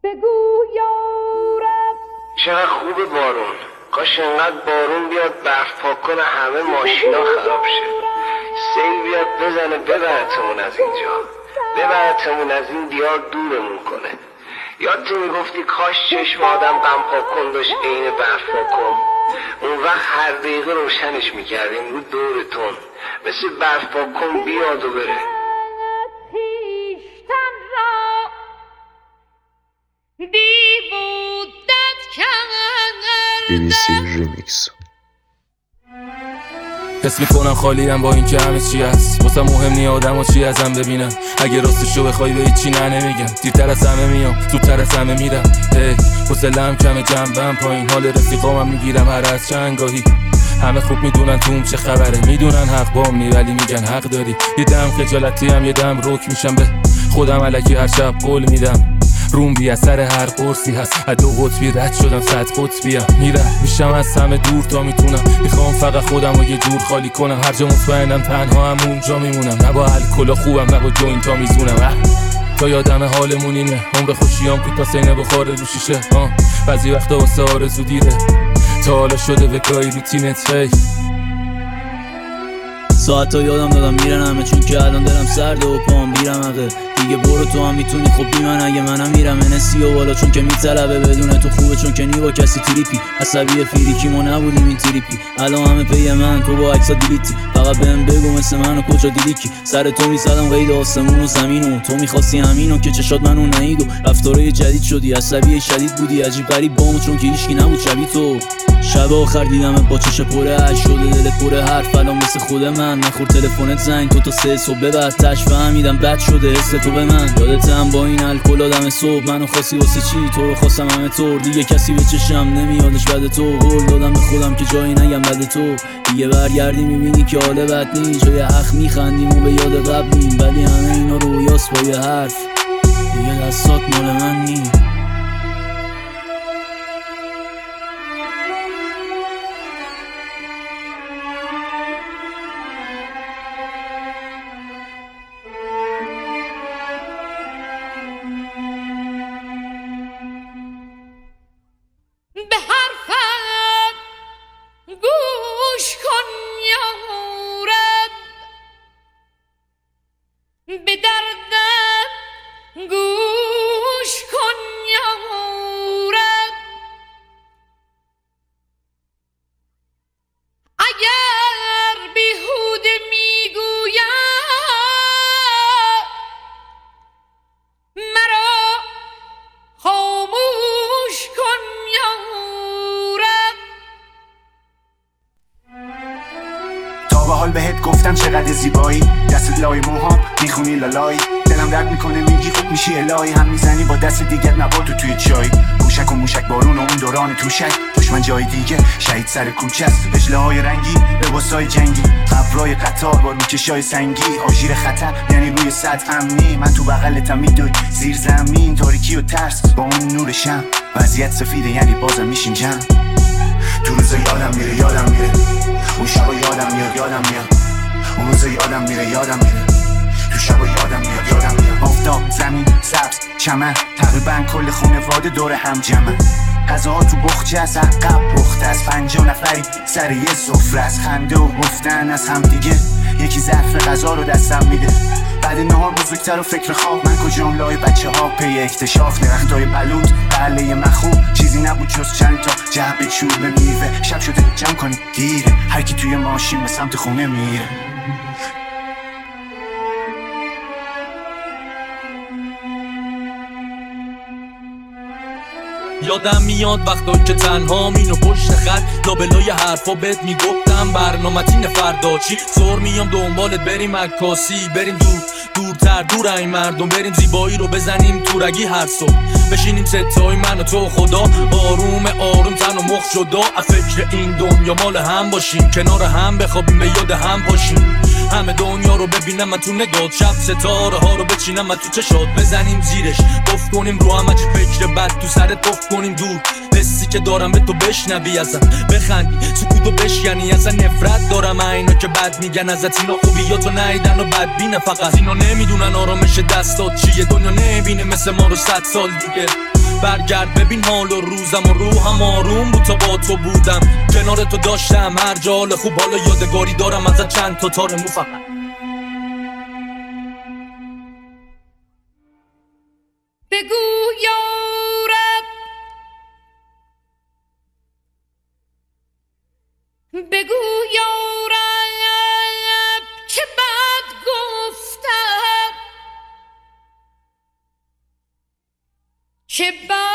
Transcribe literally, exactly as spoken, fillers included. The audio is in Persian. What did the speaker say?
بگو یارب. چقدر خوبه بارون، کاش انقدر بارون بیاد برف پاک کنه همه ماشینا خراب شه، سیل بیاد بزنه ببرتمون از اینجا، ببرتمون از این دیار دورمون کنه. یادت میگفتی کاش چشم آدم غم پاک کن داشت عین برف پاک کن، اون وقت هر دقیقه روشنش میکردیم رو دورتون، مثل برف پاک کن بیاد و بره. خیشتن را دیوودت کرد بی بی سی ریمیکس. حس میکنم خالیم با این که همه چی هست، واسه مهم نی آدم و چی ازم ببینم، اگه راستشو بخوای به هیچی نه نمیگم، دیرتر از همه میام زودتر از همه میرم. هی حوصله‌ام کمه جنبم پایین، حال رفیقامم میگیرم هر از چندگاهی. همه خوب میدونن توم چه خبره، میدونن حق بام نی ولی میگن حق داری. یه دم خجالتی هم یه دم رک میشم به خودم، الکی هر شب قول میدم روم بی اثر هر قرصی هست، از دو قطبی رد شدم صد قطبیم، میرم میشم از همه دور تا میتونم، میخوام فقط خودم رو یه جور خالی کنم، هر جا مطمئنم تنها هم اونجا میمونم، نه با الکل خوبم نه با جوینتا میزونم، تا یادم حالمون اینه، عمر خوشیام کوتاه سینه بخاره رو شیشه، ها بعضی وقتا واسه آرزو دیره، تا حالا شده وکایی روتینت. هی ساعت ها یادم دادم میرن همه، چون که الان دلم سرده و پام بیرم عقه دیگه. برو تو هم میتونی خب بی من، اگه منم میرم انسی و بالا، چون که میطلبه بدون تو خوبه، چون که نی با کسی تریپی عصبی فریکی ما نبودیم این تریپی، الان همه پی من تو با عکسا دیلیتی، فقط بهم بگو مثل منو کجا دیدی کی، سر تو میزدم قید آسمون و زمین و تو میخواستی همینو که چشات منو نهید و رفتارای جدید شدی، عصبی شدید بودی عجیب غریب بامو، چون که هیچکی نبود شبیه تو. شب آخر دیدمت با چش پره اش شده دلت پره حرف، الان مثل خود من نخور تلفنت زنگ تو تا سه صبح بعد تش فهمیدم بد شده حس تو به من، یادتم با این الکل آدم صبح منو خواستی واسه چی، تو رو خواستم همه طور، دیگه کسی به چشم نمیادش بعد تو، قول دادم به خودم که جایی نگم بعد تو، دیگه برگردی میبینی که حال بد نی، جای حق میخندیم و به یاد قبلیم، ولی همه اینا رویاست با یه حرف، دیگه دستات مال من نی. به حرفم گوش کن یارب، به دردم گوش کن یارب، اگر بیهوده میگویم مرا خاموش کن یارب. تا به حال بهت گفتم چقدر زیبایی، دست لای موهام میخونی لالایی، دلم درد میکنه میگی خوب میشی الهی، هم میزنی با دست دیگه نباتو توی چای، موشک و موشک بارون و اون دوران توشک، دشمن جای دیگه شهید سر کوچه است، اجله های رنگی لباسای جنگی، قبرای قطار با روکشای سنگی، آژیر خطر یعنی روی سطح امنی، من تو بغلتم میدوی زیر زمین، تاریکی و ترس با اون نور شم، وضعیت سفیده یعنی بازم میشین جمع، تو روزا یادم میره یادم میره، اون شبا یادم میاد یادم میاد، اون روزا یادم میره یادم میره، تو شبا یادم میاد یادم میاد، آفتاب زمین سبز چمن، تقریبا کل خانواده دور هم جمعن، غذاها تو بخچه از عقب پخته است، پنجاه نفری سر یه سفره است، خنده و گفتن از هم دیگه، یکی ظرف غذا رو دستم میده، بعد نهار بزرگتر و فکر خواب، من کجام لای بچه ها پی اکتشاف، درختای بلوط قله مخوب، چیزی نبود جز چند تا جعبه چوب میوه، شب شده جمع کنی دیره، هر کی توی ماشین به سمت خونه میره. یادم میاد وقتا که تنها مینو پشت خط لابلای حرفا بهت میگفتم برنامه‌تین فردا چی، زور میام دنبالت بریم عکاسی، بریم دور دورتر دور این مردم، بریم زیبایی رو بزنیم تورگی هر صبح، بشینیم ستای من و تو خدا، آروم آروم تن و مخ جدا، از فکر این دنیا مال هم باشیم، کنار هم بخوابیم به یاد هم باشیم، همه دنیا رو ببینم من تو نگات، شب ستاره ها رو بچینم من تو چشات، بزنیم زیرش گفت کنیم رو هم چه فکر بد تو سرت گفت کنیم دور، حسی که دارم به تو بشنوی ازم بخندی، سکوتو بشکنی ازن، نفرت دارم اینا که بد میگن ازت، اینا خوبیاتو نیدن و بدبینه، فقط اینا نمیدونن آرامش دستات چیه، دنیا نمیبینه مثل ما رو صد سال دیگه، برگرد ببین حال و روزم و روحم آروم بود تا با تو بودم، کنار تو داشتم هر جا حال خوب، حالا یادگاری دارم ازت چند تا تار مو فقط. بگو یا رب، بگو یا رب چه بد گفتم، چه بد